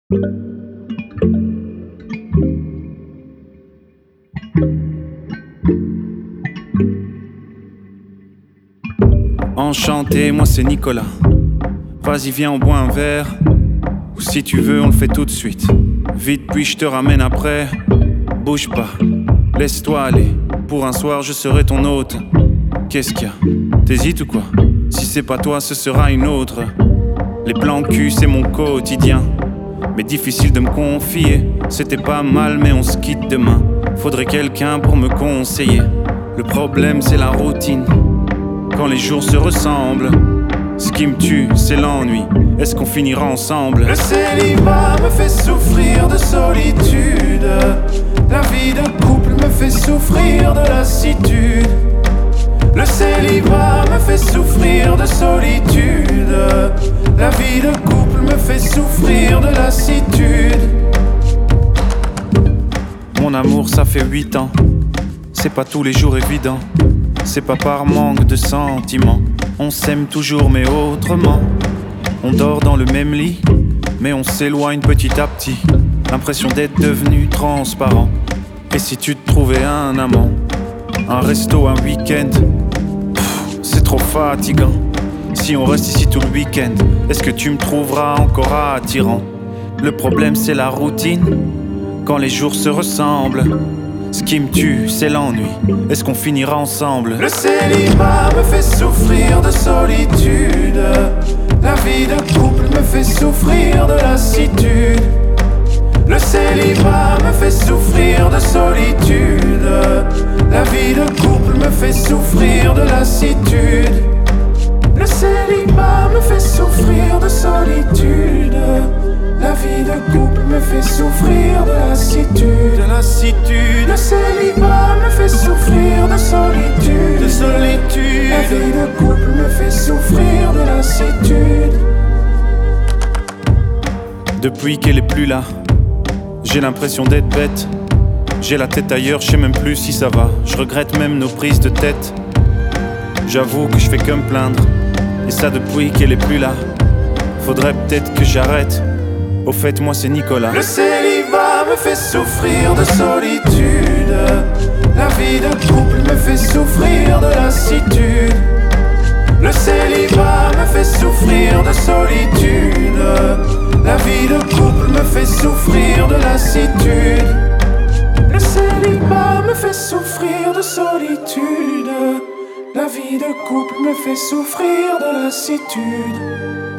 Enchanté, moi c'est Nicolas. Vas-y viens on boit un verre. Ou si tu veux on le fait tout de suite. Vite puis je te ramène après. Bouge pas, laisse-toi aller. Pour un soir je serai ton hôte. Qu'est-ce qu'il y a? T'hésites ou quoi? Si c'est pas toi ce sera une autre. Les plans cul c'est mon quotidien. Mais difficile de me confier. C'était pas mal mais on se quitte demain. Faudrait quelqu'un pour me conseiller. Le problème c'est la routine. Quand les jours se ressemblent, ce qui me tue, c'est l'ennui. Est-ce qu'on finira ensemble? Le célibat me fait souffrir de solitude. La vie de couple me fait souffrir de lassitude. Le célibat me fait souffrir de solitude. La vie de couple me fait souffrir de lassitude. Mon amour, ça fait 8 ans. C'est pas tous les jours évident. C'est pas par manque de sentiments. On s'aime toujours mais autrement. On dort dans le même lit, mais on s'éloigne petit à petit. L'impression d'être devenu transparent. Et si tu te trouvais un amant, un resto, un week-end, c'est trop fatigant. Si on reste ici tout le week-end, est-ce que tu me trouveras encore attirant? Le problème c'est la routine. Quand les jours se ressemblent, ce qui me tue, c'est l'ennui. Est-ce qu'on finira ensemble? Le célibat me fait souffrir de solitude. La vie de couple me fait souffrir de lassitude. Le célibat me fait souffrir de solitude. La vie de couple me fait souffrir de lassitude. Le célibat me fait souffrir de solitude. La vie de couple me fait souffrir de lassitude. De lassitude. Le célibat me fait souffrir de solitude. De solitude. La vie de couple me fait souffrir de lassitude. Depuis qu'elle est plus là, j'ai l'impression d'être bête. J'ai la tête ailleurs, je sais même plus si ça va. Je regrette même nos prises de tête. J'avoue que je fais que me plaindre. Et ça depuis qu'elle est plus là. Faudrait peut-être que j'arrête. Au fait, moi c'est Nicolas. Le célibat me fait souffrir de solitude. La vie de couple me fait souffrir de lassitude. Le célibat me fait souffrir de solitude. La vie de couple me fait souffrir de lassitude. Le célibat me fait souffrir de solitude. La vie de couple me fait souffrir de lassitude.